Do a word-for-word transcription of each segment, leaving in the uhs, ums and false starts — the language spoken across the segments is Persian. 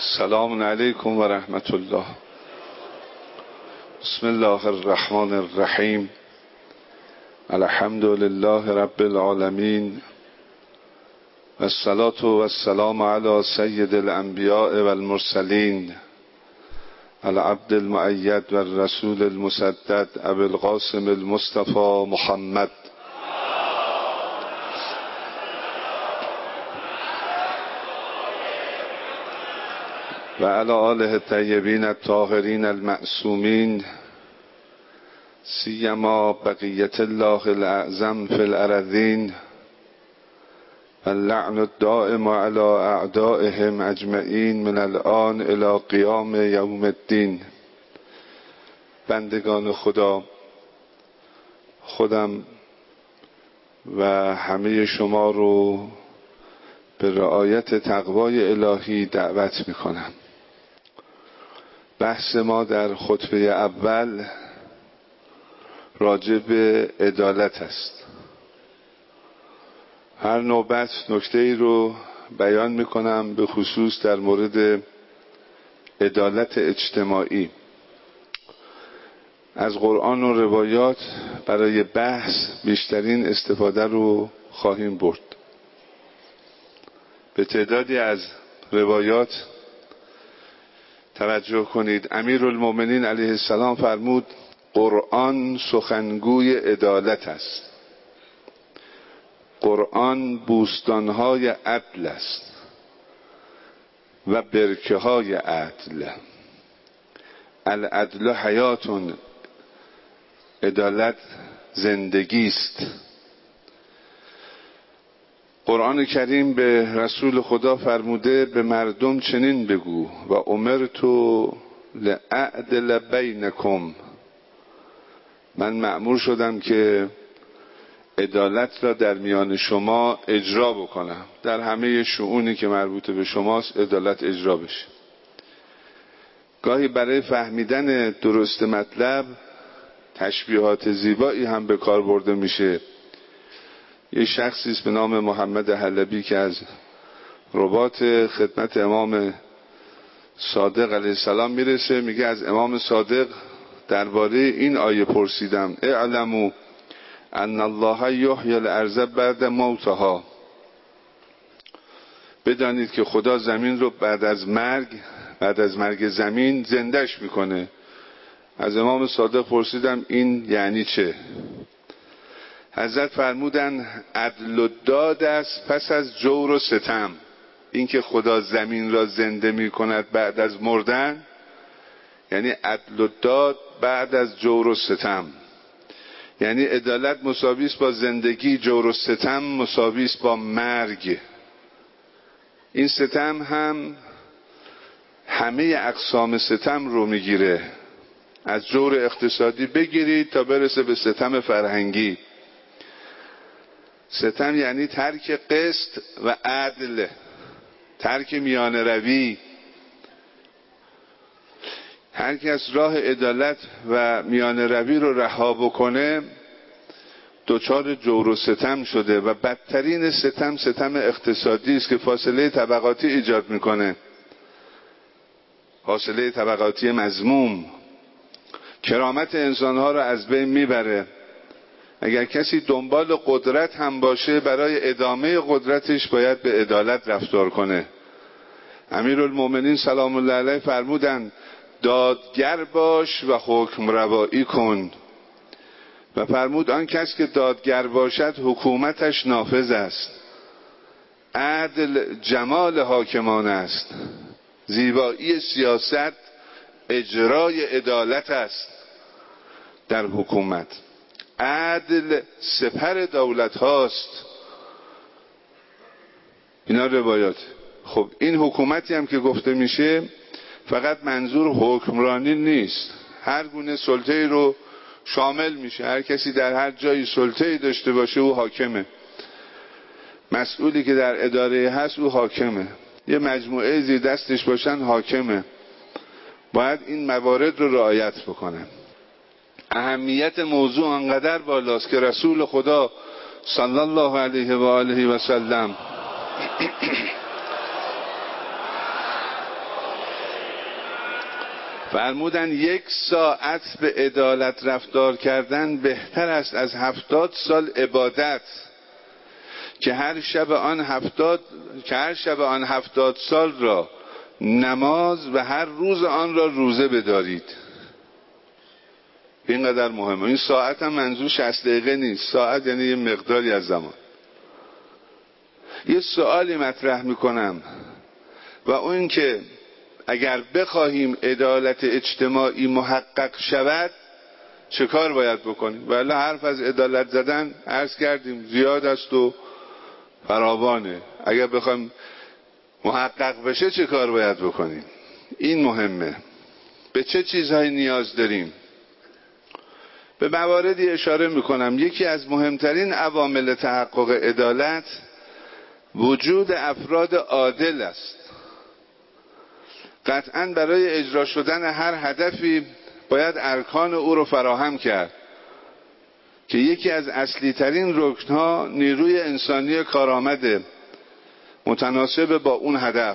سلام علیکم و رحمت الله. بسم الله الرحمن الرحیم. الحمد لله رب العالمین و الصلاة و السلام علی سید الانبیاء و المرسلین العبد المؤید و الرسول المسدد ابی القاسم المصطفى محمد و علی آله الطیبین الطاهرین المعصومین سیما بقیت الله الاعظم فی الارضین و اللعن الدائم علی اعدائهم اجمعین من الآن الی قیام یوم الدین. بندگان خدا، خودم و همه شما رو به رعایت تقوای الهی دعوت میکنم. بحث ما در خطبه اول راجع به عدالت است. هر نوبت نکته ای رو بیان میکنم به خصوص در مورد عدالت اجتماعی. از قرآن و روایات برای بحث بیشترین استفاده رو خواهیم برد. به تعدادی از روایات توجه کنید. امیرالمومنین علیه السلام فرمود قرآن سخنگوی عدالت است. قرآن بوستانهای عدل است و برکه های عدل. العدل حیاتون، عدالت زندگی است. قرآن کریم به رسول خدا فرموده به مردم چنین بگو و امرتو لأعدل بینکم، من مأمور شدم که عدالت را در میان شما اجرا بکنم. در همه شؤونی که مربوط به شماست عدالت اجرا بشه. گاهی برای فهمیدن درست مطلب تشبیهات زیبایی هم به کار برده میشه. یه شخصی است به نام محمد حلبی که از رباط خدمت امام صادق علیه السلام میرسه، میگه از امام صادق درباره این آیه پرسیدم اعلموا ان الله یحیی الارض بعد موتها، بدانید که خدا زمین رو بعد از مرگ بعد از مرگ زمین زندهش میکنه. از امام صادق پرسیدم این یعنی چه؟ حضرت فرمودن عدل و داد است پس از جور و ستم. این که خدا زمین را زنده می کند بعد از مردن یعنی عدل و داد بعد از جور و ستم. یعنی عدالت مساوی است با زندگی، جور و ستم مساوی است با مرگ. این ستم هم همه اقسام ستم رو میگیره، از جور اقتصادی بگیرید تا برسه به ستم فرهنگی. ستم یعنی ترک قسط و عدل، ترک میان روی. هر کس راه عدالت و میان روی رو رها بکنه دچار جور و ستم شده و بدترین ستم ستم اقتصادی است که فاصله طبقاتی ایجاد میکنه، فاصله طبقاتی مذموم، کرامت انسانها رو از بین میبره. اگر کسی دنبال قدرت هم باشه برای ادامه قدرتش باید به عدالت رفتار کنه. امیرالمومنین سلام الله علیه فرمودند دادگر باش و حکم روایی کن و فرمود آن کس که دادگر باشد حکومتش نافذ است. عدل جمال حاکمان است، زیبایی سیاست اجرای عدالت است در حکومت. عدل سپر دولت هاست. اینا روایات. خب این حکومتی هم که گفته میشه فقط منظور حکمرانی نیست، هر گونه سلطه‌ای رو شامل میشه. هر کسی در هر جایی سلطه‌ای داشته باشه او حاکمه. مسئولی که در اداره هست او حاکمه. یه مجموعه زیر دستش باشن حاکمه. باید این موارد رو رعایت بکنن. اهمیت موضوع انقدر بالاست که رسول خدا صلی الله علیه و آله و سلم فرمودن یک ساعت به عدالت رفتار کردن بهتر است از هفتاد سال عبادت که هر شب آن هفتاد که هر شب آن هفتاد سال را نماز و هر روز آن را روزه بدارید. اینقدر مهمه. این ساعت هم منظور شصت دقیقه نیست. ساعت یعنی یه مقداری از زمان. یه سوالی مطرح میکنم و اون که اگر بخواهیم عدالت اجتماعی محقق شود چه کار باید بکنیم؟ ولی حرف از عدالت زدن عرض کردیم زیاد است و فراوانه. اگر بخوایم محقق بشه چه کار باید بکنیم؟ این مهمه. به چه چیزهایی نیاز داریم؟ به مواردی اشاره میکنم. یکی از مهمترین عوامل تحقق عدالت وجود افراد عادل است. قطعاً برای اجرا شدن هر هدفی باید ارکان او رو فراهم کرد که یکی از اصلی ترین رکنها نیروی انسانی کارآمده متناسب با اون هدف.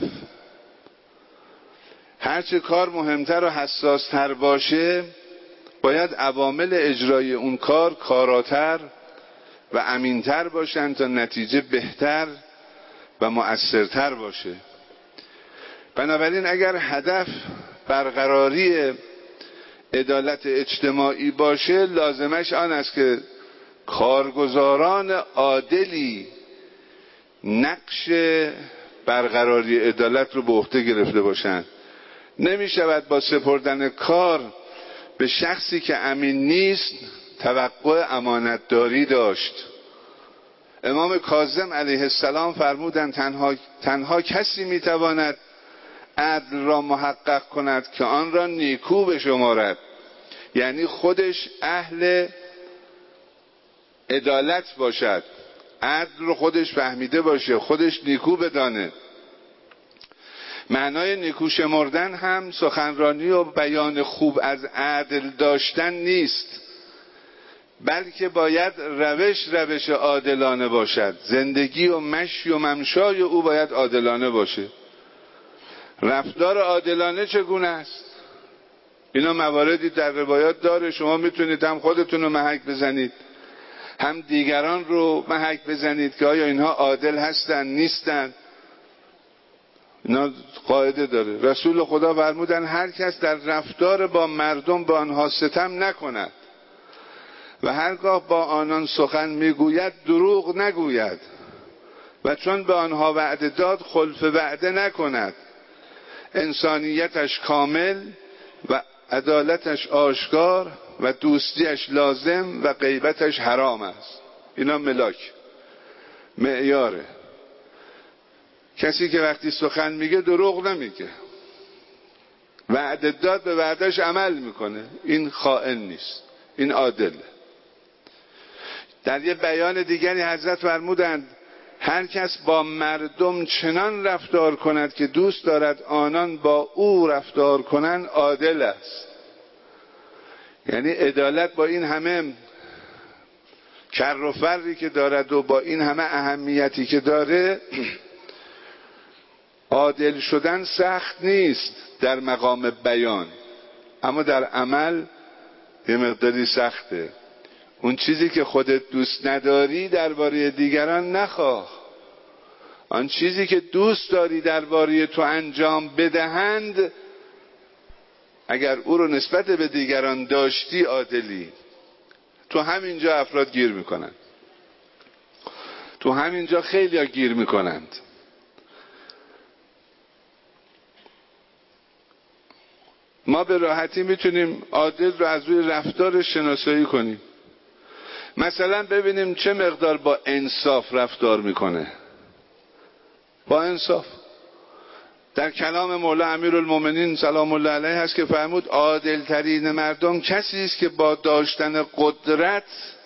هرچه کار مهمتر و حساستر باشه باید عوامل اجرای اون کار کاراتر و امینتر باشن تا نتیجه بهتر و مؤثرتر باشه. بنابراین اگر هدف برقراری عدالت اجتماعی باشه لازمش آن است که کارگزاران عادلی نقش برقراری عدالت رو به عهده گرفته باشند. نمی شود با سپردن کار به شخصی که امین نیست توقع امانتداری داشت. امام کاظم علیه السلام فرمودند تنها, تنها کسی میتواند عدل را محقق کند که آن را نیکو بشمارد، یعنی خودش اهل عدالت باشد، عدل رو خودش فهمیده باشه، خودش نیکو بدانه. معنای نیکو شمردن هم سخنرانی و بیان خوب از عدل داشتن نیست، بلکه باید روش روش عادلانه باشد. زندگی و مشی و ممشای او باید عادلانه باشه. رفتار عادلانه چگونه است؟ اینا مواردی در روایات داره. شما میتونید هم خودتون رو محک بزنید هم دیگران رو محک بزنید که آیا اینها عادل هستن نیستن. اینا قاعده داره. رسول خدا فرمودن هر کس در رفتار با مردم با آنها ستم نکند و هرگاه با آنان سخن میگوید دروغ نگوید و چون به آنها وعده داد خلف وعده نکند. انسانیتش کامل و عدالتش آشکار و دوستیش لازم و غیبتش حرام است. اینا ملاک معیاره. کسی که وقتی سخن میگه دروغ نمیگه، وعده داد به وعدهش عمل میکنه، این خائن نیست، این عادله. در یه بیان دیگری حضرت فرمودند هر کس با مردم چنان رفتار کند که دوست دارد آنان با او رفتار کنند عادل است. یعنی عدالت با این همه کر و فری که دارد و با این همه اهمیتی که داره، عادل شدن سخت نیست در مقام بیان، اما در عمل یه مقداری سخته. اون چیزی که خودت دوست نداری درباره دیگران نخواه، آن چیزی که دوست داری درباره تو انجام بدهند اگر او رو نسبت به دیگران داشتی عادلی. تو همینجا افراد گیر میکنند، تو همینجا خیلی ها گیر میکنند. ما به راحتی میتونیم عادل رو از روی رفتار شناسایی کنیم. مثلا ببینیم چه مقدار با انصاف رفتار میکنه. با انصاف در کلام مولا امیرالمومنین سلام الله علیه هست که فرمود عادل ترین مردم کسی است که با داشتن قدرت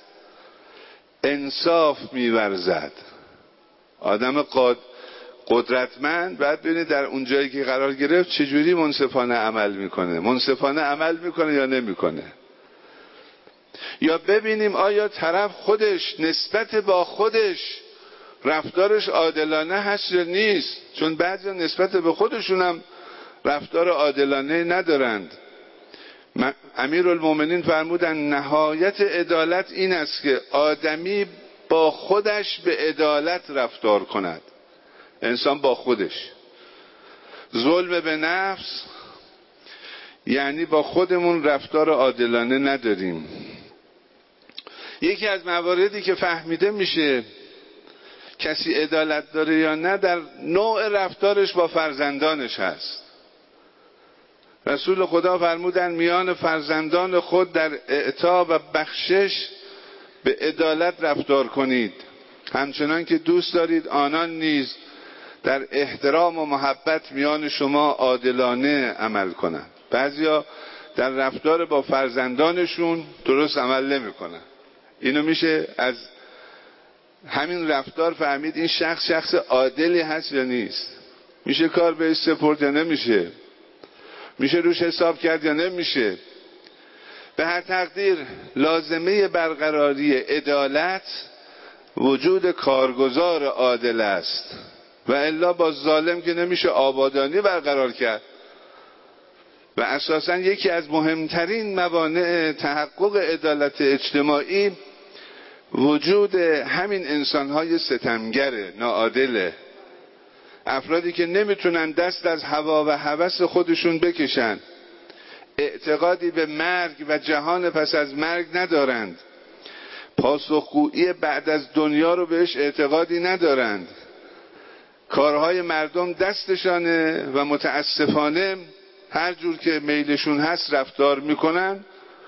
انصاف میورزد. آدم قد... قدرتمند بعد ببینید در اون جایی که قرار گرفت چجوری منصفانه عمل میکنه، منصفانه عمل میکنه یا نمیکنه. یا ببینیم آیا طرف خودش نسبت با خودش رفتارش عادلانه هست یا نیست، چون بعضی نسبت به خودشون هم رفتار عادلانه ندارند. امیرالمومنین فرمودن نهایت عدالت این است که آدمی با خودش به عدالت رفتار کند. انسان با خودش. ظلم به نفس یعنی با خودمون رفتار عادلانه نداریم. یکی از مواردی که فهمیده میشه کسی عدالت داره یا نه در نوع رفتارش با فرزندانش هست. رسول خدا فرمودن میان فرزندان خود در اعطا و بخشش به عدالت رفتار کنید، همچنان که دوست دارید آنان نیز در احترام و محبت میان شما عادلانه عمل کنند. بعضیا در رفتار با فرزندانشون درست عمل نمی‌کنن. اینو میشه از همین رفتار فهمید این شخص شخص عادلی هست یا نیست. میشه کار بهش سپرد یا نمیشه. میشه روش حساب کرد یا نمیشه. به هر تقدیر لازمه برقراری عدالت وجود کارگزار عادل است و الا با ظالم که نمیشه آبادانی برقرار کرد. و اساساً یکی از مهمترین موانع تحقق عدالت اجتماعی وجود همین انسان‌های ستمگر ناعادله، افرادی که نمیتونن دست از هوا و هوس خودشون بکشن، اعتقادی به مرگ و جهان پس از مرگ ندارند، پاسخگویی بعد از دنیا رو بهش اعتقادی ندارند، کارهای مردم دستشانه و متاسفانه هر جور که میلشون هست رفتار میکنن.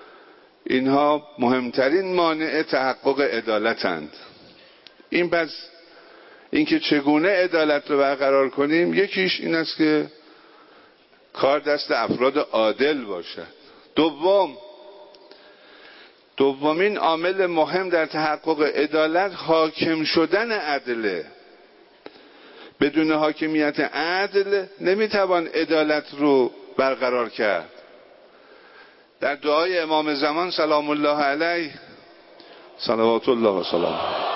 اینها مهمترین مانع تحقق عدالتند. این پس اینکه چگونه عدالت رو برقرار کنیم، یکیش این است که کار دست افراد عادل باشد. دوم دومین عامل مهم در تحقق عدالت حاکم شدن عدله. بدون حاکمیت عدل نمیتوان عدالت رو برقرار کرد. در دعای امام زمان سلام الله علیه، صلوات الله و سلام،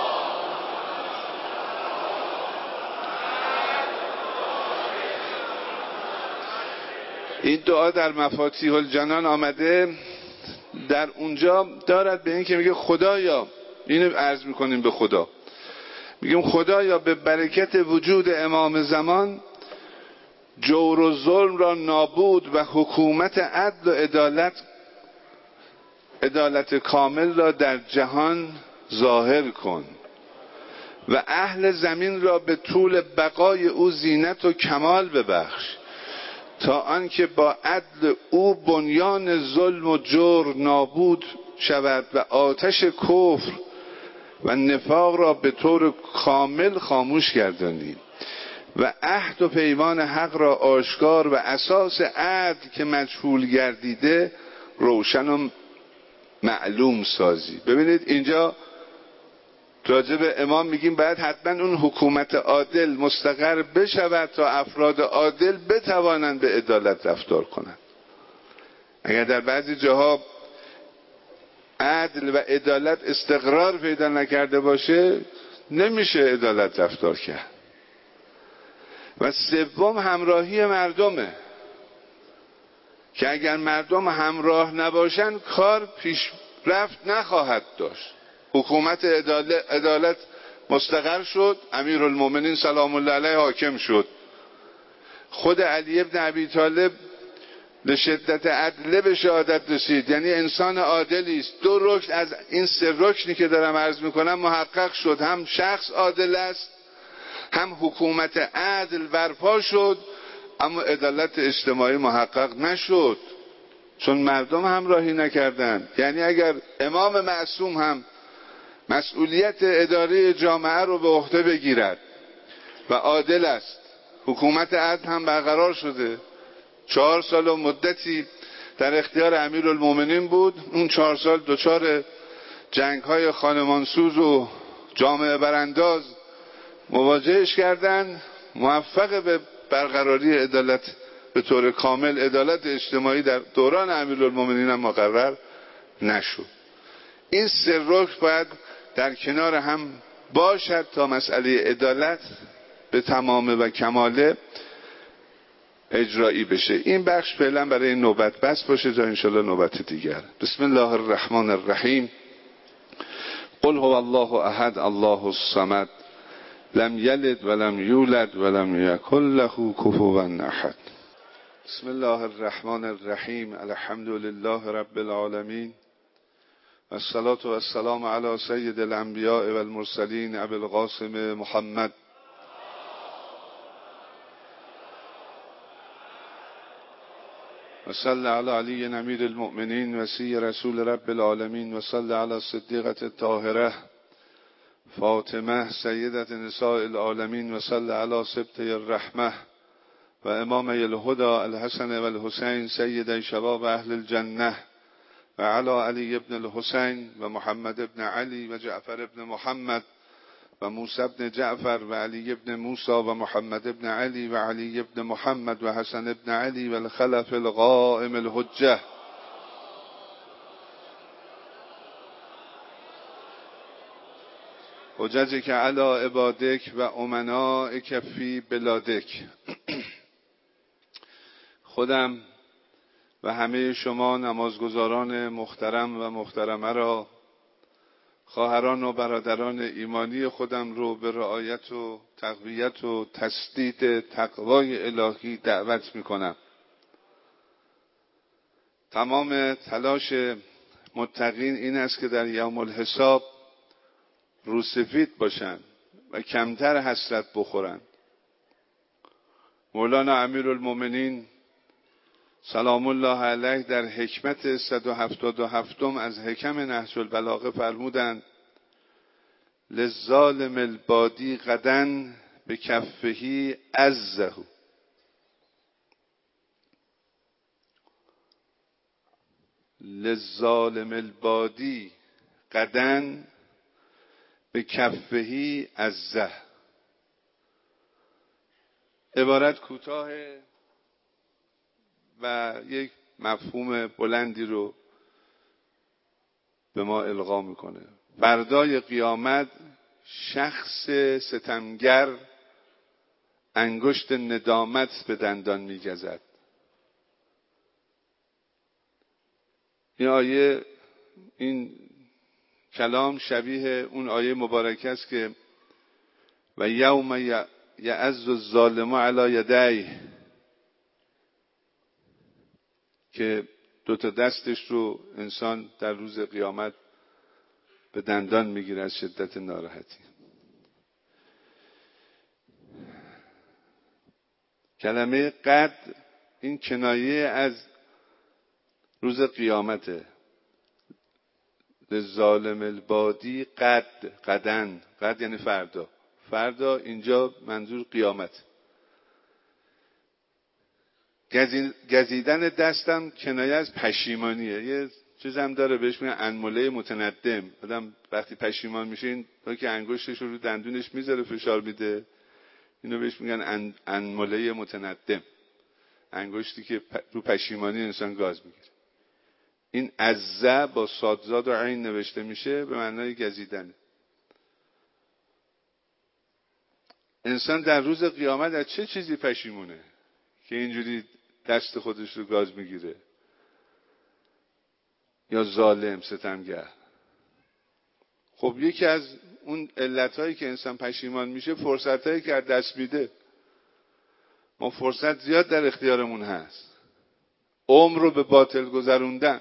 این دعا در مفاتیح الجنان آمده، در اونجا دارد به این که میگه خدایا، اینو عرض میکنیم به خدا، میگیم خدایا به برکت وجود امام زمان جور و ظلم را نابود و حکومت عدل و عدالت عدالت کامل را در جهان ظاهر کن و اهل زمین را به طول بقای او زینت و کمال ببخش، تا آنکه با عدل او بنیان ظلم و جور نابود شود و آتش کفر و نفاق را به طور کامل خاموش گردانی و عهد و پیمان حق را آشکار و اساس عدل که مجهول گردیده روشن و معلوم سازی. ببینید اینجا راجع به امام میگیم باید حتما اون حکومت عادل مستقر بشود تا افراد عادل بتوانند به عدالت رفتار کنند. اگر در بعضی جاها عدل و عدالت استقرار پیدا نکرده باشه نمیشه عدالت رفتار کرد. و سوم همراهی مردمه که اگر مردم همراه نباشن کار پیشرفت نخواهد داشت. حکومت عدالت مستقر شد، امیرالمومنین سلام الله علیه حاکم شد، خود علی ابن ابی طالب به شدت عدله به شهادت رسید، یعنی انسان عادلی است. دو رکن از این سه رکنی که دارم عرض میکنم محقق شد، هم شخص عادل است، هم حکومت عدل برپا شد، اما عدالت اجتماعی محقق نشد چون مردم همراهی نکردند. یعنی اگر امام معصوم هم مسئولیت اداره جامعه رو به عهده بگیرد و عادل است، حکومت عدل هم برقرار شده، چهار سال و مدتی در اختیار امیرالمومنین بود، اون چهار سال دچار جنگ های خانمانسوز و جامعه برانداز مواجهش کردند، موفق به برقراری عدالت به طور کامل عدالت اجتماعی در دوران امیرالمومنین هم مقرر نشد. این سه رکن باید در کنار هم باشد تا مسئله عدالت به تمام و کماله اجرایی بشه. این بخش فعلا برای این نوبت بس باشه تا انشالله نوبت دیگر. بسم الله الرحمن الرحیم. قل هو الله احد الله الصمد لم یلد ولم یولد ولم یکن له کفوا احد. بسم الله الرحمن الرحیم. الحمد لله رب العالمین و الصلاة و السلام علی سید الانبیاء و المرسلین ابی القاسم محمد و صلی علی علی امیر المؤمنین وصی رسول رب العالمین و صلی علی صدیقة الطاهرة فاطمه سیدة نساء العالمین و صلی علی سبطه الرحمه و امام الهدى الحسن و الحسین سید شباب اهل الجنه و علی علی ابن الحسین و محمد ابن علی و جعفر ابن محمد و موسی ابن جعفر و علی ابن موسی و محمد ابن علی و علی ابن محمد و حسن ابن علی و الخلف القائم الحجه حججک علی عبادک و امنائک فی بلادک. خودم و همه شما نمازگزاران محترم و محترمه را، خواهران و برادران ایمانی خودم رو به رعایت و تقویت و تسدید تقوای الهی دعوت میکنم. تمام تلاش متقین این است که در یوم الحساب روسفید باشند و کمتر حسرت بخورند. مولانا امیرالمومنین سلام الله علیه در حکمت صد و هفتاد و هفت از حکم نهج البلاغه فرمودند: للظالم البادی غداً بکفه عزه. للظالم البادی غداً بکفه عزه. عبارت کوتاه و یک مفهوم بلندی رو به ما القا میکنه. فردای قیامت شخص ستمگر انگشت ندامت به دندان میگزد. این آیه، این کلام شبیه اون آیه مبارکه است که و یوم یعض الظالم علی یدیه، که دو تا دستش رو انسان در روز قیامت به دندان میگیره از شدت ناراحتی. کلمه قد این کنایه از روز قیامته. للظالم البادی قد، قدن، قد یعنی فردا. فردا اینجا منظور قیامت. گزیدن دستم کنایه از پشیمانیه. یه چیزم داره بهش میگن انمله متندم. آدم وقتی پشیمان میشه این که انگشتش رو دندونش میذاره فشار میده، اینو بهش میگن ان انمله متندم. انگشتی که رو پشیمانی انسان گاز میگیره. این عزه با صادزاد و عین نوشته میشه به معنای گزیدن. انسان در روز قیامت از چه چیزی پشیمونه که اینجوری دست خودش رو گاز میگیره؟ یا ظالم، ستمگر. خب یکی از اون علتهایی که انسان پشیمان میشه فرصتهایی که از دست میده. ما فرصت زیاد در اختیارمون هست. عمر رو به باطل گذروندن.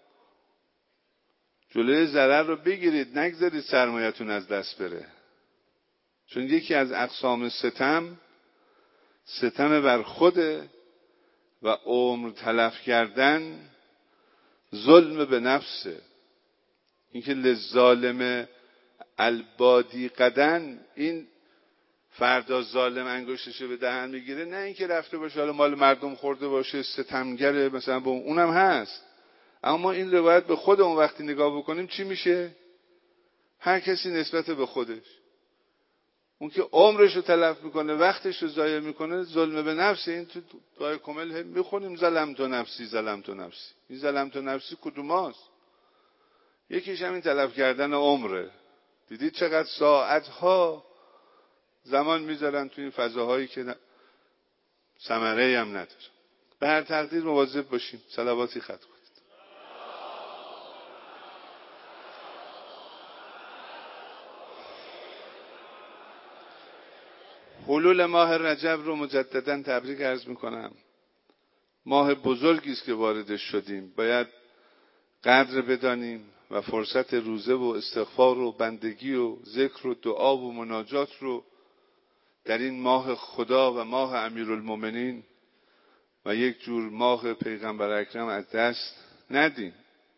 جلوی ضرر رو بگیرید، نگذارید سرمایه‌تون از دست بره. چون یکی از اقسام ستم ستم بر خوده و عمر تلف کردن ظلم به نفسه. اینکه للظالم البادی قدن، این فردا ظالم انگشتشو به دهن میگیره، نه اینکه رفته باشه حالا مال مردم خورده باشه ستمگره مثلا، با اونم هست. اما این روایت به خودمون وقتی نگاه بکنیم چی میشه؟ هر کسی نسبت به خودش. اون که عمرش رو تلف میکنه، وقتش رو ضایع میکنه، ظلم به نفس. این تو دعای کامل میخونیم ظلمت نفسی ظلمت نفسی. این ظلمت نفسی کدوم هاست؟ یکیش همین تلف کردن عمره. دیدید چقدر ساعتها زمان میذارن تو این فضاهایی که ثمره هم نداره. به هر تقدیر مواظب باشیم. صلواتی ختم کنید. حلول ماه رجب رو مجددا تبریک عرض میکنم. ماه بزرگی است که واردش شدیم. باید قدر بدانیم و فرصت روزه و استغفار و بندگی و ذکر و دعا و مناجات رو در این ماه خدا و ماه امیرالمومنین و یک جور ماه پیغمبر اکرم از دست ندیم.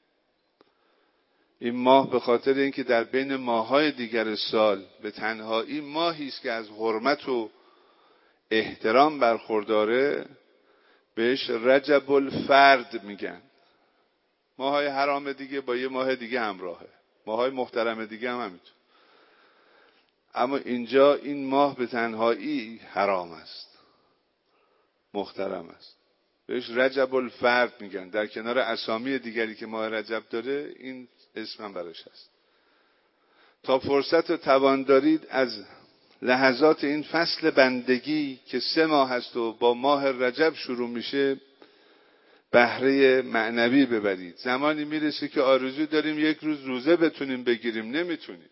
این ماه به خاطر اینکه در بین ماه‌های دیگر سال به تنهایی ماهی است که از حرمت و احترام برخورداره، بهش رجب الفرد میگن. ماه‌های حرام دیگه با یه ماه دیگه همراهه، ماه‌های محترم دیگه هم همینطور. اما اینجا این ماه به تنهایی حرام است، محترم است، بهش رجب الفرد میگن. در کنار اسامی دیگری که ماه رجب داره این اسم هم براش هست. تا فرصت و توان دارید از لحظات این فصل بندگی که سه ماه هست و با ماه رجب شروع میشه بهره معنوی ببرید. زمانی میرسه که آرزو داریم یک روز روزه بتونیم بگیریم، نمیتونیم،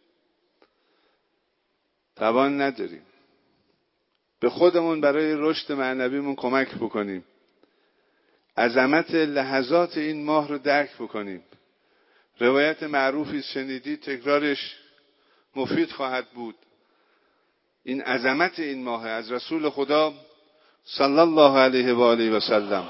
توان نداریم. به خودمون برای رشد معنویمون کمک بکنیم، عظمت لحظات این ماه رو درک بکنیم. روایت معروفی شنیدید، تکرارش مفید خواهد بود. این عظمت این ماه از رسول خدا صلی الله علیه و آله و سلم.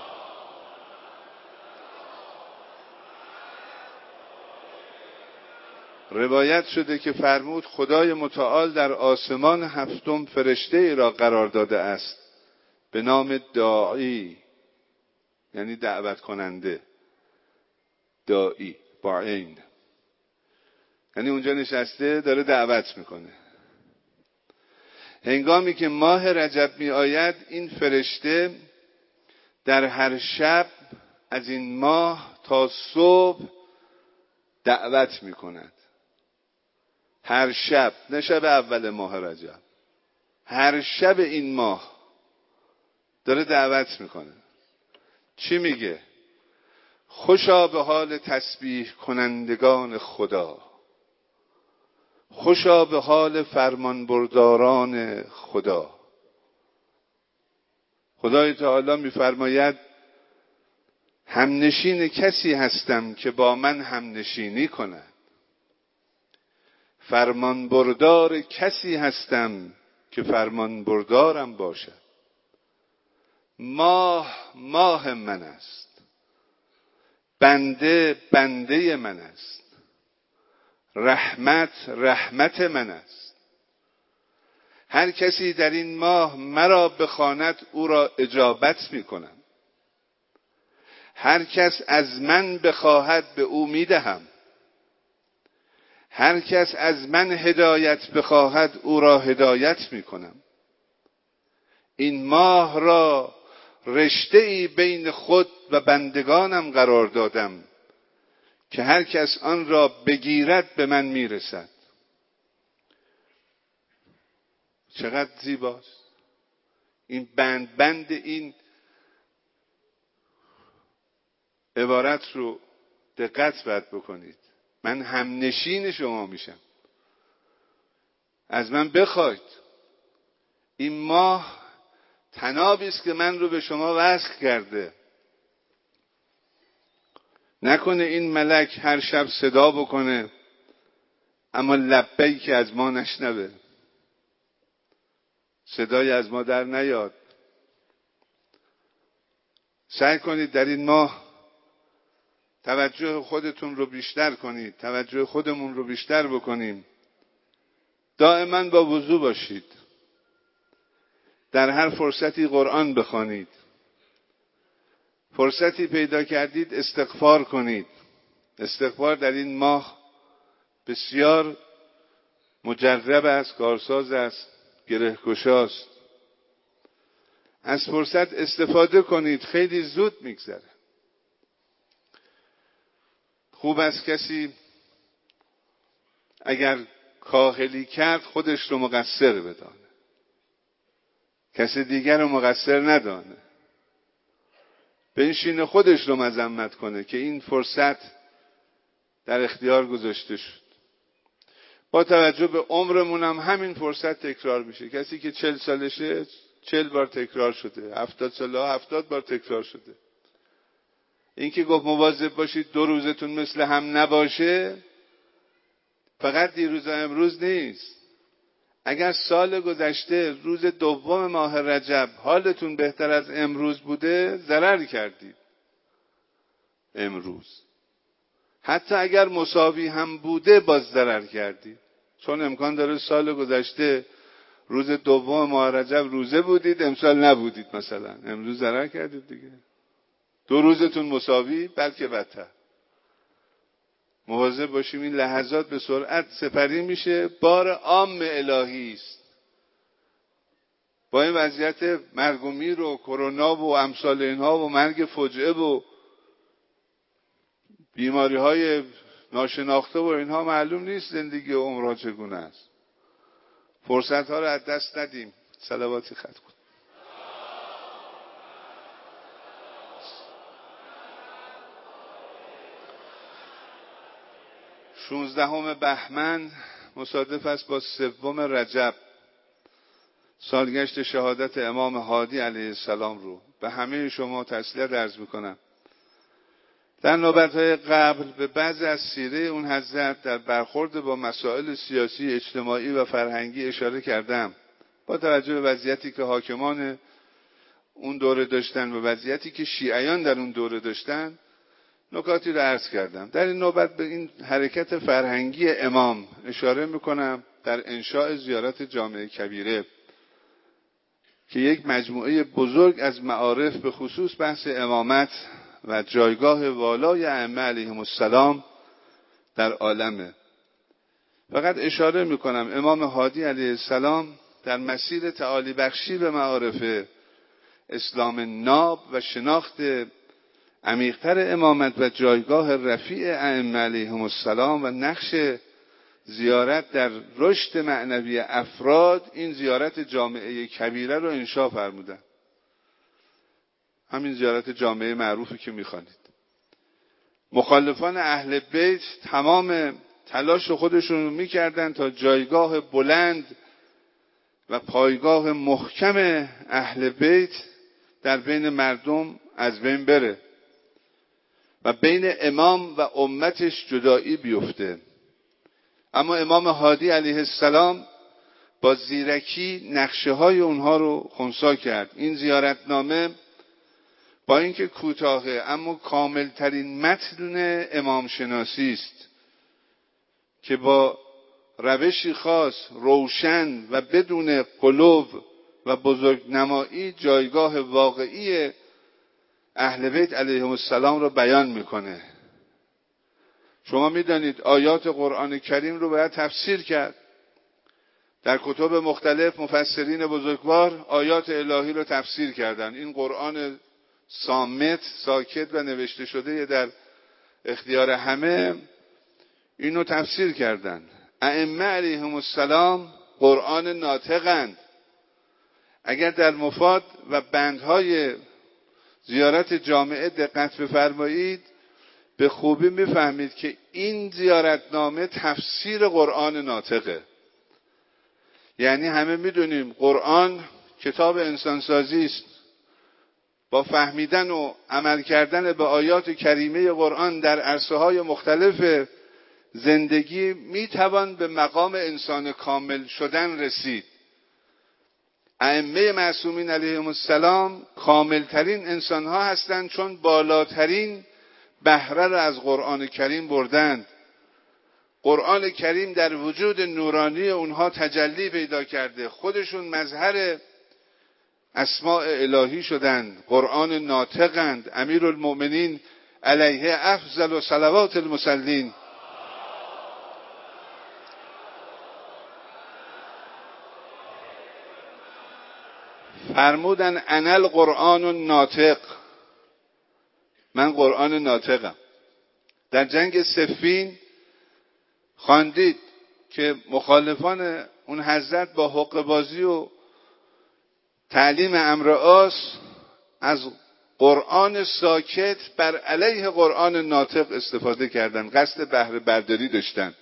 روایت شده که فرمود خدای متعال در آسمان هفتم فرشته ای را قرار داده است به نام داعی، یعنی دعوت کننده. داعی با عین، یعنی اونجا نشسته داره دعوت میکنه. هنگامی که ماه رجب می آید این فرشته در هر شب از این ماه تا صبح دعوت می کند. هر شب، نه شب اول ماه رجب، هر شب این ماه داره دعوت میکنه. چی میگه؟ خوشا به حال تسبیح کنندگان خدا، خوشا به حال فرمانبرداران خدا. خدای تعالی میفرماید همنشین کسی هستم که با من همنشینی کند، فرمانبردار کسی هستم که فرمانبردارم باشد. ماه ماه من است، بنده بنده من است، رحمت رحمت من است. هر کسی در این ماه مرا بخواند او را اجابت می کنم. هر کس از من بخواهد به او می دهم. هر کس از من هدایت بخواهد او را هدایت می کنم. این ماه را رشته‌ای بین خود و بندگانم قرار دادم که هر کس آن را بگیرد به من میرسد. چقدر زیباست این بند بند این عبارت رو دقت باید بکنید. من همنشین شما میشم، از من بخواید. این ماه طنابی است که من رو به شما وصل کرده. نکنه این ملک هر شب صدا بکنه اما لبیک از ما نشنوه، صدای از ما در نیاد. سعی کنید در این ماه توجه خودتون رو بیشتر کنید، توجه خودمون رو بیشتر بکنیم. دائما با وضو باشید، در هر فرصتی قرآن بخوانید، فرصتی پیدا کردید استغفار کنید. استغفار در این ماه بسیار مجرب است، کارساز است، گره‌گشاست. از فرصت استفاده کنید، خیلی زود میگذره. خوب است کسی اگر کاهلی کرد خودش رو مقصر بدانه. کس دیگر رو مقصر ندانه، بنشینه خودش رو مذمت کنه که این فرصت در اختیار گذاشته شد. با توجه به عمرمون هم همین فرصت تکرار میشه. کسی که چل سالشه چل بار تکرار شده، هفتاد ساله ها هفتاد بار تکرار شده. این که گفت مواظب باشید دو روزتون مثل هم نباشه، فقط دیروز و امروز نیست. اگر سال گذشته روز دوم ماه رجب حالتون بهتر از امروز بوده، ضرر کردید. امروز حتی اگر مساوی هم بوده باز ضرر کردید، چون امکان داره سال گذشته روز دوم ماه رجب روزه بودید، امسال نبودید، مثلا امروز ضرر کردید دیگه. دو روزتون مساوی، بلکه بدتر. مواظب باشیم این لحظات به سرعت سپری میشه، بار عام الهی است. با این وضعیت مرگ و میر و کرونا و امثال اینها و مرگ فجعه و بیماری های ناشناخته و اینها، معلوم نیست زندگی و عمرها چگونه است. فرصت ها رو از دست ندیم. صلواتی ختم کن. شانزدهم بهمن مصادف است با سوم رجب، سالگشت شهادت امام هادی علیه السلام رو به همه شما تسلیت عرض میکنم. در نوبت‌های قبل به بعضی از سیره اون حضرت در برخورد با مسائل سیاسی، اجتماعی و فرهنگی اشاره کردم. با توجه به وضعیتی که حاکمان اون دوره داشتن و وضعیتی که شیعیان در اون دوره داشتن، نکاتی رو عرض کردم. در این نوبت به این حرکت فرهنگی امام اشاره میکنم در انشاء زیارت جامع کبیره که یک مجموعه بزرگ از معارف به خصوص بحث امامت و جایگاه والای ائمه علیهم السلام در عالمه. فقط اشاره میکنم امام هادی علیه السلام در مسیر تعالی بخشی به معارف اسلام ناب و شناخت عمیق‌تر امامت و جایگاه رفیع ائمه علیهم السلام و نقش زیارت در رشد معنوی افراد، این زیارت جامعه کبیره رو انشا فرمودن. همین زیارت جامعه معروفی که میخوانید. مخالفان اهل بیت تمام تلاش خودشون رو میکردن تا جایگاه بلند و پایگاه محکم اهل بیت در بین مردم از بین بره و بین امام و امتش جدایی بیفته. اما امام هادی علیه السلام با زیرکی نقشه های اونها رو خنثی کرد. این زیارتنامه با اینکه کوتاهه اما کاملترین متن امام شناسی است که با روشی خاص، روشن و بدون قلوب و بزرگنمایی جایگاه واقعی اهل بیت علیهم السلام رو بیان میکنه. شما میدانید آیات قرآن کریم رو باید تفسیر کرد. در کتب مختلف مفسرین بزرگوار آیات الهی رو تفسیر کردن. این قرآن صامت، ساکت و نوشته شده در اختیار همه اینو تفسیر کردن. ائمه علیهم السلام قرآن ناطقند. اگر در مفاد و بندهای زیارت جامعه دقت بفرمایید به خوبی میفهمید که این زیارتنامه تفسیر قرآن ناطقه. یعنی همه میدونیم قرآن کتاب انسانسازی است. با فهمیدن و عمل کردن به آیات کریمه قرآن در عرصه‌های مختلف زندگی میتوان به مقام انسان کامل شدن رسید. ائمه معصومین علیهم السلام کاملترین انسانها هستند چون بالاترین بهره را از قرآن کریم بردند. قرآن کریم در وجود نورانی اونها تجلی پیدا کرده، خودشون مظهر اسماء الهی شدند، قرآن ناطقند. امیرالمؤمنین علیه افضل و صلوات المصلین فرمودن انا القرآن الناطق، من قرآن ناطقم. در جنگ صفین خواندید که مخالفان اون حضرت با حقه بازی و تعلیم امر آس از قرآن ساکت بر علیه قرآن ناطق استفاده کردن، قصد بهره برداری داشتن.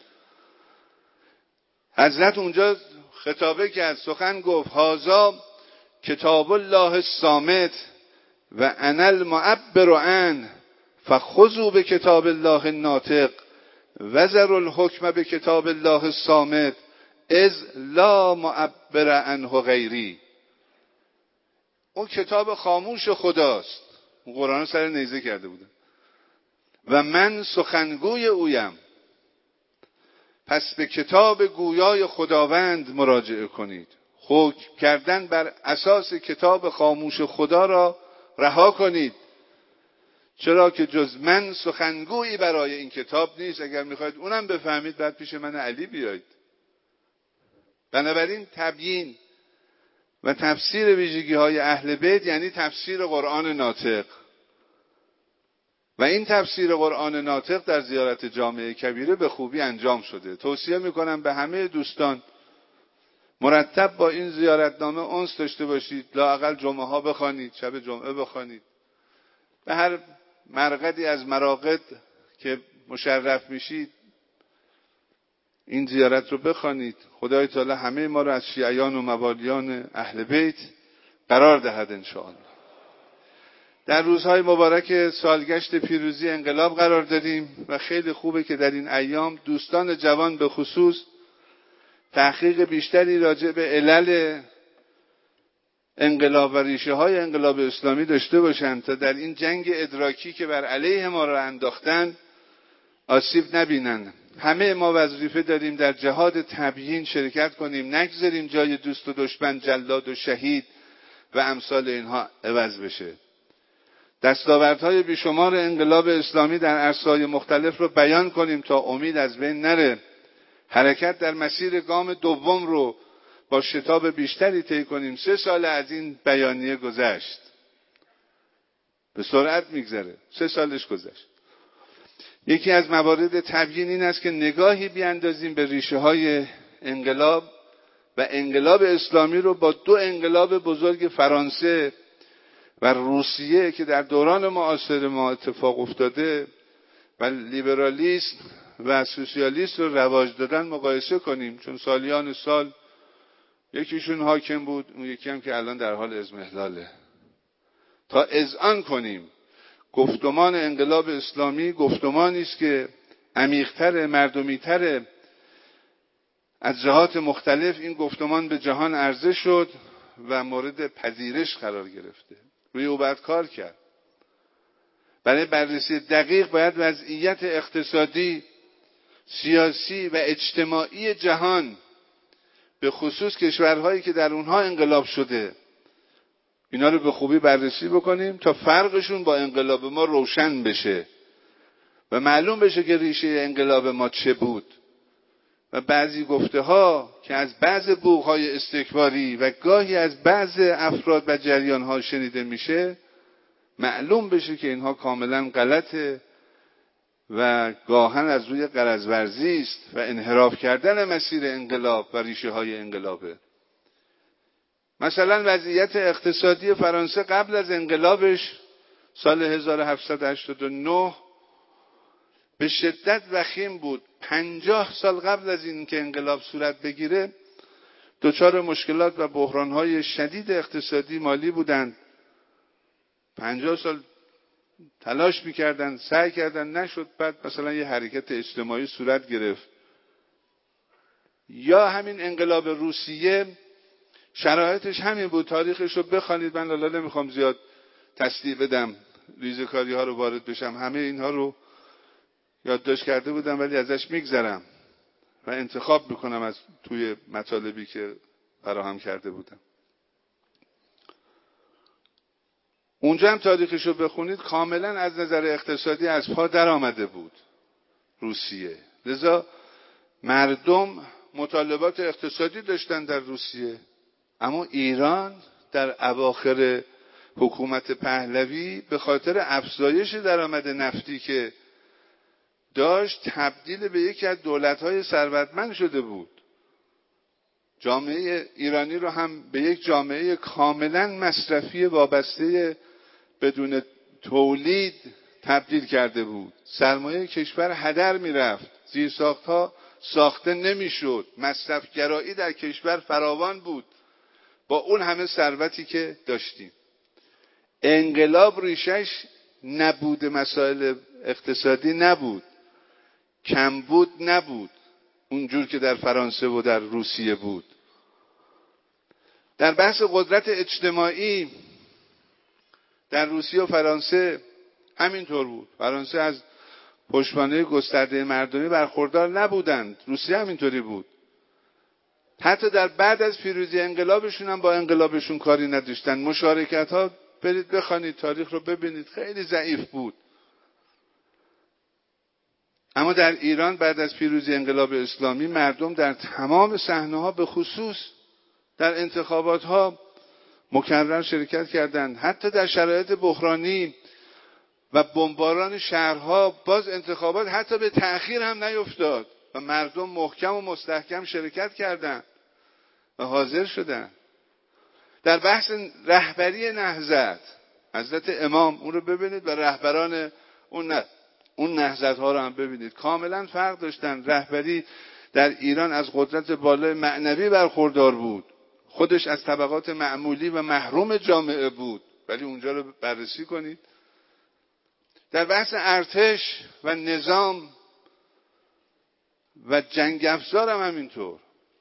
حضرت اونجا خطابه کرد، سخن گفت هذا کتاب الله الصامت و انا المعبر عنه فخذوا بکتاب الله الناطق وذروا الحکم بکتاب الله الصامت اذ لا معبر عنه غیری. اون کتاب خاموش خداست، اون قرآن سر نیزه کرده بودن و من سخنگوی اویم، پس به کتاب گویای خداوند مراجعه کنید. حکم کردن بر اساس کتاب خاموش خدا را رها کنید، چرا که جز من سخنگویی برای این کتاب نیست. اگر میخواید اونم بفهمید بعد پیش من علی بیایید. بنابراین تبیین و تفسیر ویژگی های اهل بیت یعنی تفسیر قرآن ناطق، و این تفسیر قرآن ناطق در زیارت جامع کبیره به خوبی انجام شده. توصیه میکنم به همه دوستان مرتب با این زیارتنامه انس داشته باشید، لااقل جمعه ها بخوانید، شب جمعه بخوانید، به هر مرقدی از مراقد که مشرف میشید این زیارت رو بخوانید. خدای تعالی همه ما رو از شیعیان و موالیان اهل بیت قرار دهد انشاءالله. در روزهای مبارک سالگشت پیروزی انقلاب قرار داریم و خیلی خوبه که در این ایام دوستان جوان به خصوص تحقیق بیشتری راجع به علل انقلاب و ریشه های انقلاب اسلامی داشته باشند تا در این جنگ ادراکی که بر علیه ما را انداختن آسیب نبینند. همه ما وظیفه داریم در جهاد تبیین شرکت کنیم، نگذاریم جای دوست و دشمن، جلاد و شهید و امثال اینها عوض بشه. دستاوردهای بیشمار انقلاب اسلامی در عرصه‌های مختلف رو بیان کنیم تا امید از بین نره. حرکت در مسیر گام دوم رو با شتاب بیشتری طی کنیم. سه سال از این بیانیه گذشت، به سرعت میگذره، سه سالش گذشت. یکی از موارد تبیین این است که نگاهی بیاندازیم به ریشه های انقلاب و انقلاب اسلامی رو با دو انقلاب بزرگ فرانسه و روسیه که در دوران معاصر ما اتفاق افتاده و لیبرالیسم و سوسیالیسم رو رواج دادن مقایسه کنیم، چون سالیان سال یکیشون حاکم بود، اون یکی هم که الان در حال اضمحلاله، تا اذعان کنیم گفتمان انقلاب اسلامی گفتمانی است که عمیق‌تر، مردمی‌تر، از جهات مختلف این گفتمان به جهان عرضه شد و مورد پذیرش قرار گرفته. روی او باید کار کرد. برای بررسی دقیق باید وضعیت اقتصادی، سیاسی و اجتماعی جهان به خصوص کشورهایی که در اونها انقلاب شده اینا رو به خوبی بررسی بکنیم تا فرقشون با انقلاب ما روشن بشه و معلوم بشه که ریشه انقلاب ما چه بود و بعضی گفته ها که از بعض بوق‌های استکباری و گاهی از بعض افراد و جریان ها شنیده میشه معلوم بشه که اینها کاملا غلطه و گاهن از روی غرض ورزی است و انحراف کردن مسیر انقلاب و ریشه های انقلابه. مثلا وضعیت اقتصادی فرانسه قبل از انقلابش سال هزار و هفتصد و هشتاد و نه به شدت وخیم بود. پنجاه سال قبل از این که انقلاب صورت بگیره دچار مشکلات و بحران‌های شدید اقتصادی مالی بودند. پنجاه سال تلاش می‌کردند، سعی کردند، نشد. بعد مثلا یه حرکت اجتماعی صورت گرفت. یا همین انقلاب روسیه شرایطش همین بود. تاریخش رو بخوانید، من لالا نمیخوام زیاد تصدیق بدم، ریزکاری ها رو وارد بشم، همه اینها رو یادداشت کرده بودم ولی ازش میگذرم و انتخاب میکنم از توی مطالبی که فراهم کرده بودم. اونجا هم تاریخش رو بخونید کاملا از نظر اقتصادی از پا در آمده بود روسیه. لذا مردم مطالبات اقتصادی داشتن در روسیه، اما ایران در اواخر حکومت پهلوی به خاطر افزایش درآمد نفتی که داشت تبدیل به یکی از دولت‌های ثروتمند شده بود. جامعه ایرانی رو هم به یک جامعه کاملا مصرفی وابسته بدون تولید تبدیل کرده بود. سرمایه کشور هدر میرفت، زیرساختها ساخته نمیشد، مصرفگرایی در کشور فراوان بود با اون همه ثروتی که داشتیم. انقلاب ریشش نبود مسائل اقتصادی نبود، کمبود نبود اونجور که در فرانسه و در روسیه بود. در بحث قدرت اجتماعی در روسیه و فرانسه همینطور بود. فرانسه از پشتوانه گسترده مردمی برخوردار نبودند، روسیه همینطوری بود. حتی در بعد از پیروزی انقلابشون هم با انقلابشون کاری نداشتن. مشارکت ها برید بخوانید تاریخ رو ببینید خیلی ضعیف بود. اما در ایران بعد از پیروزی انقلاب اسلامی مردم در تمام صحنه‌ها به خصوص در انتخابات ها مکرر شرکت کردند. حتی در شرایط بحرانی و بمباران شهرها باز انتخابات حتی به تأخیر هم نیفتاد و مردم محکم و مستحکم شرکت کردند و حاضر شدند. در بحث رهبری نهضت حضرت امام اون رو ببینید و رهبران اون نه. اون نهضت ها رو هم ببینید کاملا فرق داشتن. رهبری در ایران از قدرت بالای معنوی برخوردار بود، خودش از طبقات معمولی و محروم جامعه بود، ولی اونجا رو بررسی کنید. در بحث ارتش و نظام و جنگ افزار هم همینطور.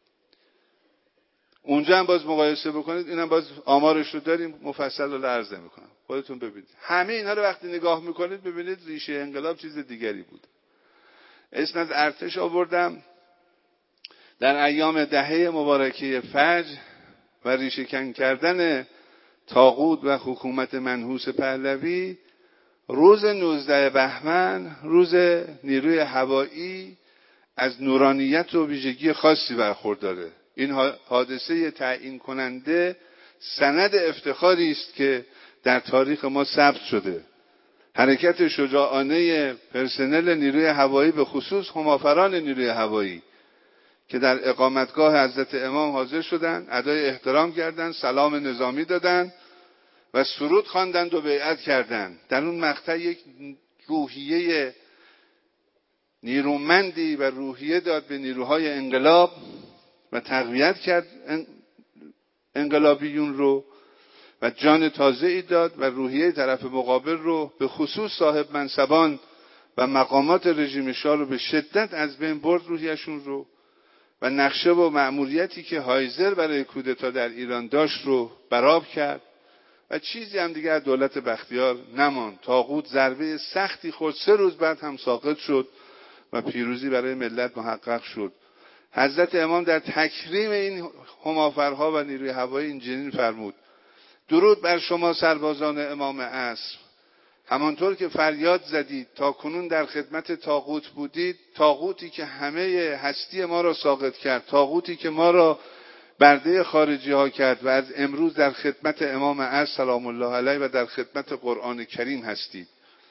اونجا هم باز مقایسه بکنید، اینم باز آمارش رو داریم مفصل رو عرض نمی‌کنم، خودتون ببینید. همه اینا رو وقتی نگاه میکنید ببینید ریشه انقلاب چیز دیگری بود. اسم از ارتش آوردم. در ایام دهه مبارکه فجر و ریشه کن کردن طاغوت و حکومت منحوس پهلوی، روز نوزده بهمن روز نیروی هوایی از نورانیت و ویژگی خاصی برخورداره. این حادثه تعیین کننده سند افتخاری است که در تاریخ ما ثبت شده. حرکت شجاعانه پرسنل نیروی هوایی به خصوص همافران نیروی هوایی که در اقامتگاه حضرت امام حاضر شدند، ادای احترام کردند، سلام نظامی دادند و سرود خواندند و بیعت کردند. در اون مقطع یک روحیه نیرومندی و روحیه داد به نیروهای انقلاب و تقویت کرد انقلابیون رو و جان تازه‌ای داد و روحیه طرف مقابل رو به خصوص صاحب منصبان و مقامات رژیم شاه رو به شدت از بین برد روحیه‌شون رو و نقشه و مأموریتی که هایزر برای کودتا در ایران داشت رو برآب کرد و چیزی هم دیگه از دولت بختیار نماند. طاغوت ضربه سختی خورد، سه روز بعد هم ساقط شد و پیروزی برای ملت محقق شد. حضرت امام در تکریم این همافرها و نیروی هوایی اینجنین فرمود: درود بر شما سربازان امام عصر، همانطور که فریاد زدید تا کنون در خدمت طاغوت بودید، طاغوتی که همه هستی ما را ساقط کرد، طاغوتی که ما را برده خارجی ها کرد و از امروز در خدمت امام عصر سلام الله علیه و در خدمت قرآن کریم هستید.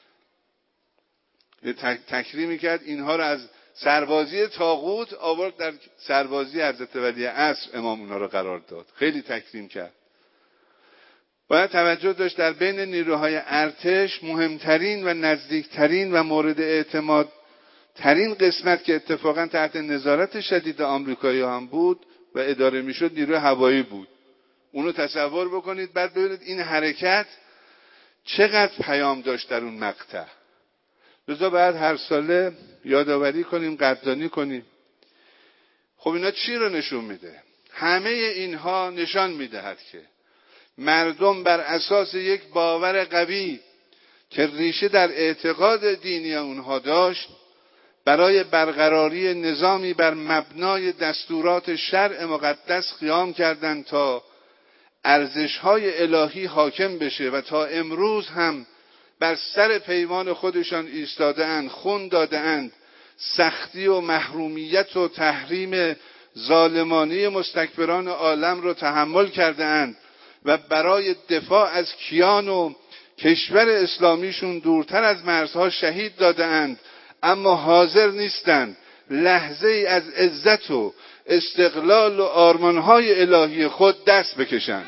یه تکریمی کرد، اینها را از سربازی طاغوت آورد در سربازی حضرت ولی عصر امام اونها را قرار داد. خیلی تکریم کرد. باید توجه داشت در بین نیروهای ارتش مهمترین و نزدیکترین و مورد اعتماد ترین قسمت که اتفاقا تحت نظارت شدید آمریکایی هم بود و اداره میشد نیروی هوایی بود. اونو تصور بکنید، بعد ببینید این حرکت چقدر پیام داشت در اون مقطع. لذا باید هر ساله یادآوری کنیم، قدردانی کنیم. خب اینا چی رو نشون میده؟ همه اینها نشان میدهد که مردم بر اساس یک باور قوی که ریشه در اعتقاد دینی اونها داشت، برای برقراری نظامی بر مبنای دستورات شرع مقدس قیام کردند تا ارزش‌های الهی حاکم بشه و تا امروز هم بر سر پیمان خودشان ایستاده اند، خون داده اند، سختی و محرومیت و تحریم ظالمانه مستکبران عالم را تحمل کرده اند و برای دفاع از کیان و کشور اسلامیشون دورتر از مرزها شهید داده اند، اما حاضر نیستند لحظه ای از عزت و استقلال و آرمانهای الهی خود دست بکشن.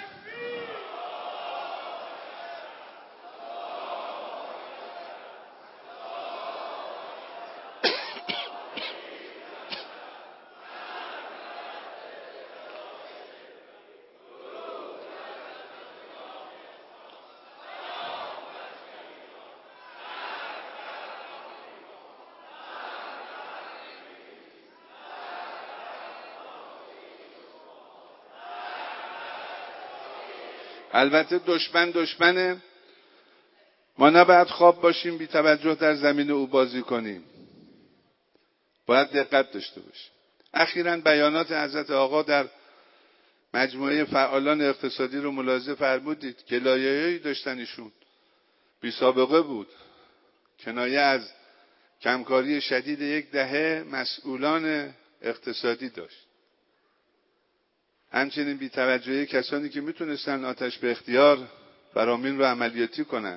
البته دشمن دشمنه، ما نباید خواب باشیم بی توجه در زمین او بازی کنیم، باید دقت داشته باشیم. اخیراً بیانات حضرت آقا در مجموعه فعالان اقتصادی رو ملاحظه فرمودید، گلایه‌ای داشتن ایشون، بی سابقه بود، کنایه از کمکاری شدید یک دهه مسئولان اقتصادی داشت. همچنین بی توجهی کسانی که میتونستن آتش به اختیار فرامین رو عملیاتی کنن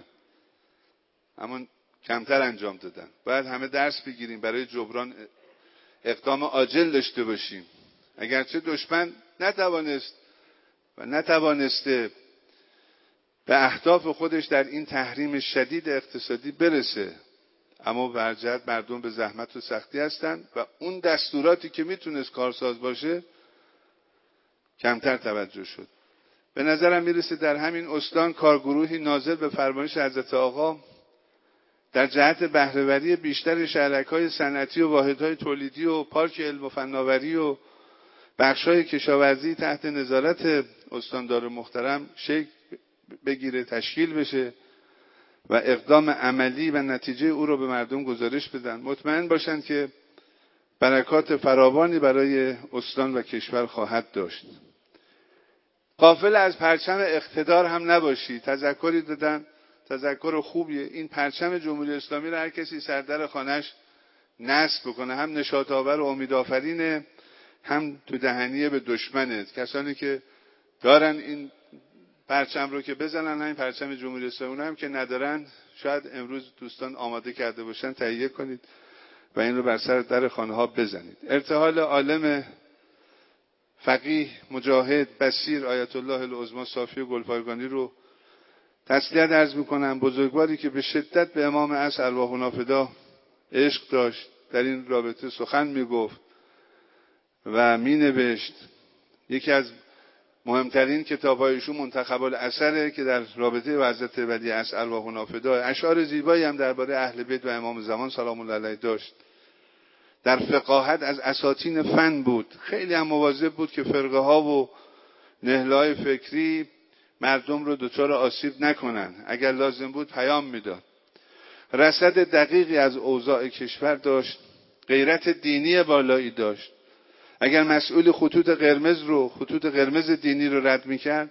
اما کمتر انجام دادن. باید همه درس بگیریم، برای جبران اقدام عاجل داشته باشیم. اگرچه دشمن نتوانست و نتوانسته به اهداف خودش در این تحریم شدید اقتصادی برسه، اما به هر جهت مردم به زحمت و سختی هستند و اون دستوراتی که میتونست کارساز باشه کمتر توجه شد. به نظرم میرسه در همین استان کارگروهی ناظر به فرمایش حضرت آقا در جهت بهره‌وری بیشتر شهرک‌های صنعتی و واحدهای تولیدی و پارک علم و فناوری و بخش‌های کشاورزی تحت نظارت استاندار محترم شکل بگیره، تشکیل بشه و اقدام عملی و نتیجه او رو به مردم گزارش بدن. مطمئن باشند که برکات فراوانی برای استان و کشور خواهد داشت. غافل از پرچم اقتدار هم نباشی. تذکری دادن، تذکر خوبیه. این پرچم جمهوری اسلامی رو هر کسی سردر خانه‌اش نصب بکنه، هم نشاط‌آور و امیدآفرینه، هم تو دهنیه به دشمنه. کسانی که دارن این پرچم رو که بزنن، همین پرچم جمهوری اسلامی هم که ندارن، شاید امروز دوستان آماده کرده باشن، تهیه کنید و این رو بر سر در خانه ها بزنید. ارتحال عالم فقیه، مجاهد، بصیر آیت الله العظمی صافی گلپایگانی رو تسلیت عرض میکنم. بزرگواری که به شدت به امام عصر ارواحنا فدا عشق داشت، در این رابطه سخن میگفت و مینوشت. یکی از مهمترین کتاب‌هایشون منتخب الاثره که در رابطه با حضرت ولی عصر ارواحنا فدا اشعار زیبایی هم درباره اهل بیت و امام زمان سلام الله علیه داشت. در فقاهت از اساطین فن بود، خیلی هم مواظب بود که فرقه ها و نهله های فکری مردم رو دچار آسیب نکنن، اگر لازم بود پیام میداد. رصد دقیقی از اوضاع کشور داشت، غیرت دینی بالایی داشت. اگر مسئول خطوط قرمز رو خطوط قرمز دینی رو رد میکرد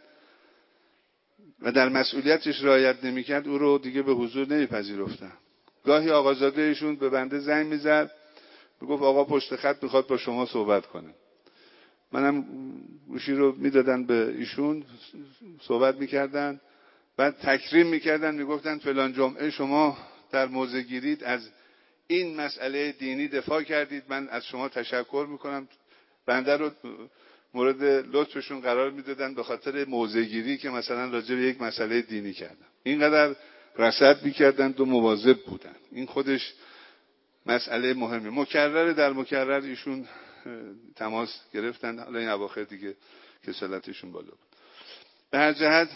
و در مسئولیتش رعایت نمیکرد، او رو دیگه به حضور نمیپذیرفتن. گاهی آقازاده ایشون به بنده زنگ میزد، میگفت آقا پشت خط میخواد با شما صحبت کنه. منم گوشی رو میدادن به ایشون، صحبت میکردن، بعد تکریم میکردن، میگفتن فلان جمعه شما در موضع گیرید از این مسئله دینی دفاع کردید، من از شما تشکر میکنم. بنده رو مورد لطفشون قرار میدادن به خاطر موضع گیری که مثلا راجع به یک مسئله دینی کردم. اینقدر رصد میکردن و مواظب بودن. این خودش مسئله مهمه. مکرر در مکرر ایشون تماس گرفتن. حالا این اواخر دیگه کسالتشون بالا بود. به هر جهت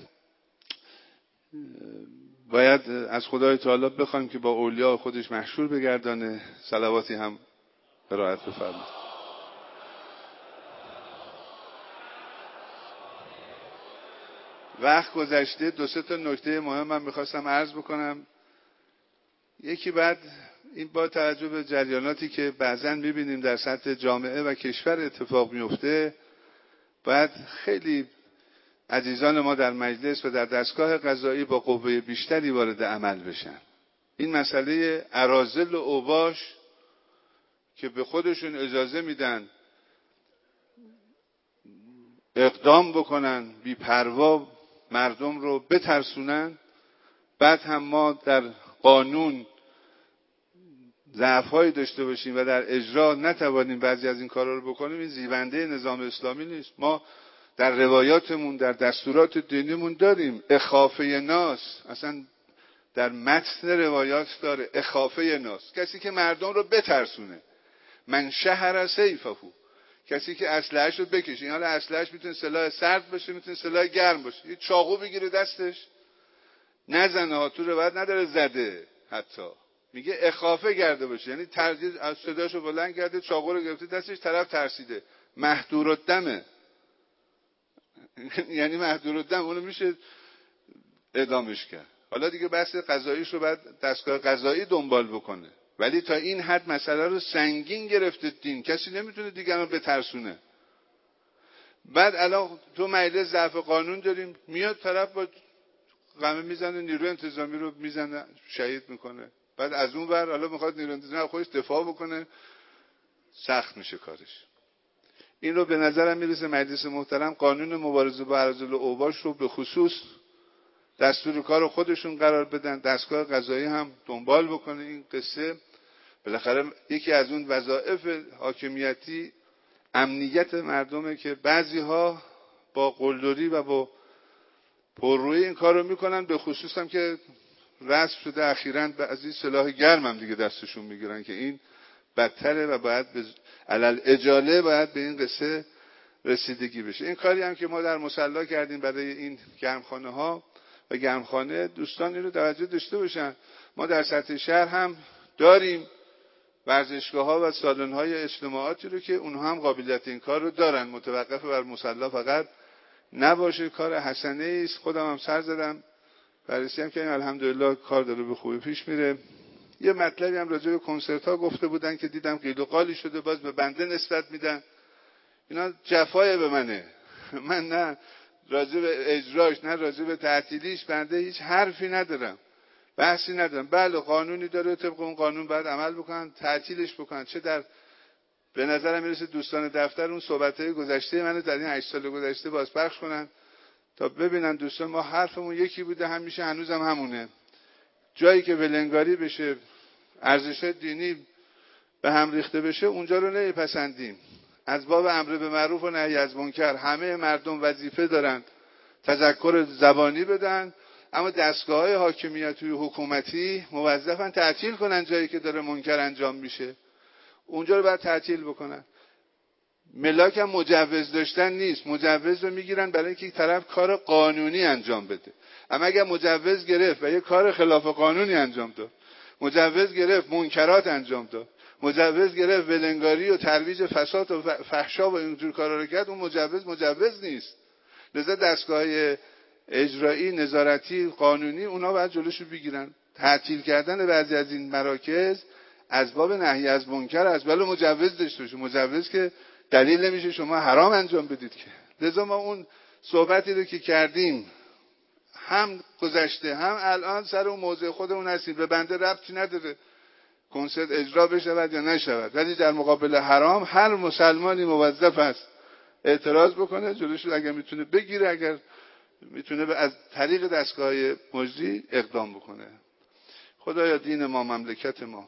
باید از خدای تعالی بخوایم که با اولیاء خودش محشور بگردانه. صلواتی هم برایت بفرمایید. وقت گذشته، دو سه تا نکته مهم من میخواستم عرض بکنم. یکی بعد این با توجه به جریاناتی که بعضن میبینیم در سطح جامعه و کشور اتفاق میفته، باید خیلی عزیزان ما در مجلس و در دستگاه قضایی با قوه بیشتری وارد عمل بشن. این مسئله اراذل و اوباش که به خودشون اجازه میدن اقدام بکنن، بی پروا مردم رو بترسونن، بعد هم ما در قانون ضعف‌هایی داشته باشیم و در اجرا نتوانیم بعضی از این کارا رو بکنیم، این زیبنده نظام اسلامی نیست. ما در روایاتمون، در دستورات دینیمون داریم اخافه ناس، اصلا در متن روایات داره اخافه ناس، کسی که مردم رو بترسونه. من شهر سیفه، کسی که اسلحه‌اش رو بکشه. این حالا اسلحه‌اش میتونه سلاح سرد باشه، میتونه سلاح گرم باشه. یه چاقو بگیره دستش نزنه ها، تو روایت نداره زده، حتی میگه اخافه کرده باشه، یعنی تردید از صداشو بلند کرده، چاقو رو گرفته دستش، طرف ترسیده، محدورالدمه. یعنی محدورالدم، اونو میشه اعدامش کرد. حالا دیگه بحث قضاییش رو بعد دستگاه قضایی دنبال بکنه، ولی تا این حد مسئله رو سنگین گرفته دین، کسی نمیتونه دیگران بترسونه. بعد الان تو مجلس ضعف قانون داریم، میاد طرف با قمه میزنه، نیروی انتظامی رو میزنه، شهید میکنه. بعد از اون ور حالا میخواد نیروی انتظامی خودش دفاع بکنه، سخت میشه کارش. این رو به نظرم میرسه مجلس محترم قانون مبارزه با اراذل و اوباش رو به خصوص دستور کار خودشون قرار بدن، دستگاه قضایی هم دنبال بکنه این قصه. بالاخره یکی از اون وظایف حاکمیتی امنیت مردمه که بعضی‌ها با قلدری و با پررویی این کار رو میکنن، به خصوص هم که رسم شده اخیراً بعضی سلاح گرم هم دیگه دستشون میگیرن که این بدتره و باید به علل اجاله باید به این قصه رسیدگی بشه. این کاری هم که ما در مصلی کردیم برای این گرمخانه ها و گرمخانه، دوستان این رو توجه داشته باشن، ما در سطح شهر هم داریم ورزشگاه ها و سالن های اجتماعاتی رو که اونها هم قابلیت این کار رو دارن، متوقف بر مصلی فقط نباشه. کار حسنه است. خودم هم سر زدم بررسی هم که الحمدلله کار داره به خوبی پیش میره. یه مطلبی هم راجع به کنسرت ها گفته بودن که دیدم قیل و قالی شده، باز به بنده نسبت میدن. اینا جفای به منه. من نه راجع به اجراش نه راجع به تعطیلیش بنده هیچ حرفی ندارم، بحثی ندارم. بله قانونی داره، طبق اون قانون باید عمل بکنن، تعطیلش بکنن. چه در به نظرم میرسه دوستان دفتر اون صحبت‌های گذشته منو در این هشت سال گذشته بازپخش کنن تا ببینن دوستان ما حرفمون یکی بوده، همیشه هنوزم هم همونه. جایی که ولنگاری بشه، ارزش دینی به هم ریخته بشه، اونجا رو نمیپسندیم. از باب امر به معروف و نهی از منکر همه مردم وظیفه دارن تذکر زبانی بدن، اما دستگاه‌های حاکمیتی و حکومتی موظفن تعطیل کنن جایی که داره منکر انجام میشه، اونجا رو باید تعطیل بکنن. ملاک هم مجوز داشتن نیست، مجوز رو میگیرن برای اینکه طرف کار قانونی انجام بده. اما اگر مجوز گرفت و یه کار خلاف قانونی انجام داد، مجوز گرفت منکرات انجام داد، مجوز گرفت ولنگاری و ترویج فساد و فحشا و اینجور کارا رو کرد، اون مجوز مجوز نیست. لذا دستگاه اجرایی، نظارتی، قانونی اونا باید جلوشو بگیرن. تعطیل کردن بعضی از این مراکز از باب نهی از منکر از باب مجوز داشته باشه. مجوز که دلیل نمیشه شما حرام انجام بدید که. لذا ما اون صحبتی رو که کردیم هم گذشته هم الان سر اون موضوع خودمون هستیم، به بنده ربطی نداره کنسرت اجرا بشود یا نشود، ولی در مقابل حرام هر مسلمانی موظف است اعتراض بکنه، جلوش اگر میتونه بگیره، اگر میتونه از طریق دستگاه مجری اقدام بکنه. خدایا دین ما، مملکت ما،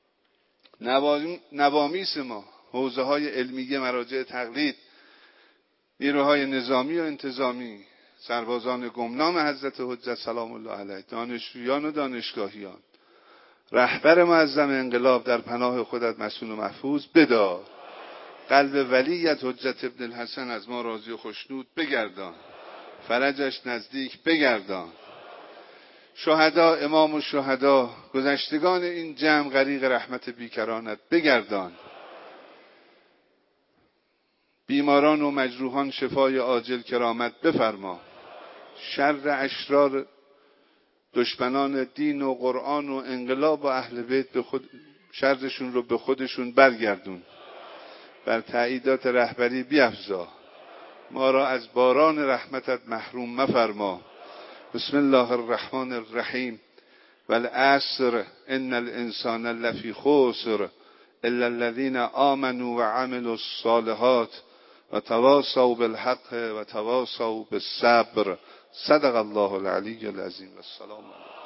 نوامیس ما، حوزه های علمیه، مراجع تقلید، نیروهای نظامی و انتظامی، سربازان گمنام حضرت حجت سلام الله علیه، دانشجویان و دانشگاهیان، رهبر معظم انقلاب در پناه خودت مسئول و محفوظ بدار. قلب ولیت حجت ابن الحسن از ما راضی و خوشنود بگردان، فرجش نزدیک بگردان. شهدا، امام و شهدا، گذشتگان این جمع غریق رحمت بیکرانت بگردان. بیماران و مجروحان شفای عاجل کرامت بفرما. شر اشرار دشمنان دین و قرآن و انقلاب و اهل بیت به خود شرشون رو به خودشون برگردون. بر تأییدات رهبری بیفزا. ما را از باران رحمتت محروم مفرما. بسم الله الرحمن الرحیم. والعصر ان الانسان لفی خسر الا الذين آمنوا وعملوا الصالحات وتواصوا بالحق وتواصوا بالصبر. صدق الله العلی العظیم. السلام علیکم.